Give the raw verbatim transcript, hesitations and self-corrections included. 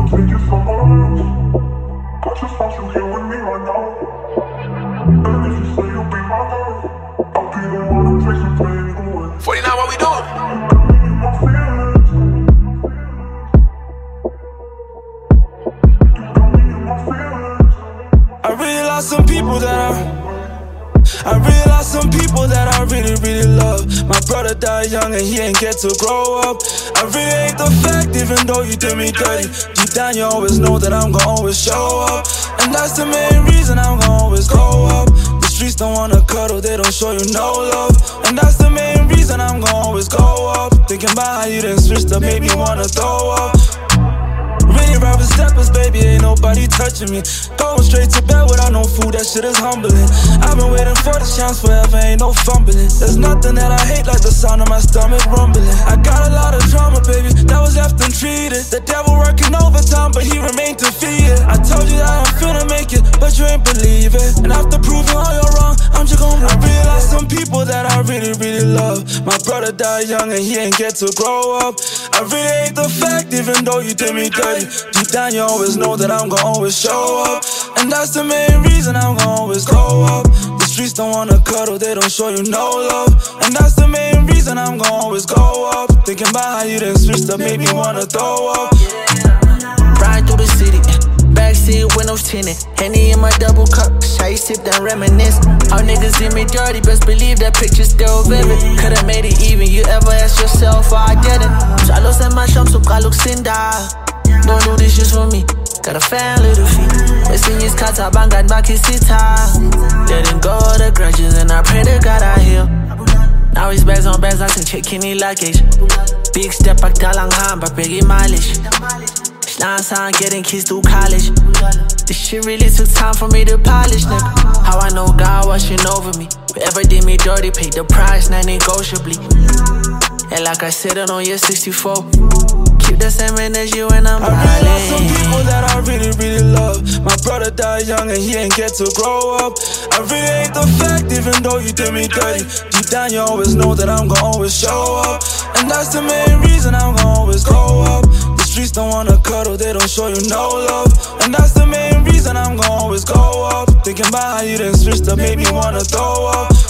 take it somewhere else. I just want you here with me right now. And if you say you'll be my girl, I'll be the one who takes the pain away. forty-nine, what we doing? You got me in my feelings. You got me in my feelings. I realized some people that I I realized some people that I really, really love. My brother died young and he ain't get to grow up. I really hate the fact, even though you did me dirty. Deep down you always know that I'm gonna always show up. And that's the main reason I'm gonna always grow up. The streets don't wanna cuddle, they don't show you no love. And that's the main reason I'm gonna always go up. Thinking about how you done switched up, made me wanna throw up. Really rapping steppers, baby, ain't nobody touching me. Going straight to bed without no food, that shit is humbling. I've been waiting for the chance forever, ain't no fumbling. There's nothing that I hate like the sound of my stomach rumbling. I got a lot of drama, baby, that was left untreated. The devil working overtime, but he remained defeated. I told you that I'm finna make it, but you ain't believe it. And after proving all you're wrong, I'm just gonna I realize some people that I really, really love. My brother died young and he ain't get to grow up. I really hate the fact, even though you did me dirty. Deep down you always know that I'm gonna always show up. And that's the main reason I'm gonna always grow up. The streets don't wanna cuddle, they don't show you no love. And that's the main reason I'm gonna always go up. Thinking about how you done switched up, made me wanna throw up. Riding through the city, backseat windows tinted. Henny in my double cup, shy sip then reminisce. All niggas in me dirty, best believe that picture's still vivid. Could've made it even, you ever ask yourself why I didn't? Jalo sa masham suka luksinda. Don't do this shit for me, got a fan little feet. Missing his cut up and got back his sitar. Letting go of the grudges and I pray to God I heal. Now he's bags on bags, I can check any luggage. Big step back dalang ham, but biggie mileage. Last time getting kids through college. This shit really took time for me to polish, nigga. How I know God watching over me. Whoever did me dirty paid the price, not negotiably. And like I said it on year sixty-four, keep the same energy when I'm I realize some people that I really, really love. My brother died young and he ain't get to grow up. I really hate the fact, even though you did me dirty. Deep down you always know that I'm gonna always show up. And that's the main reason I'm gonna always grow up. The streets don't wanna cuddle, they don't show you no love. And that's the main reason I'm gonna always go up. Thinking about how you done switched up, made me wanna throw up.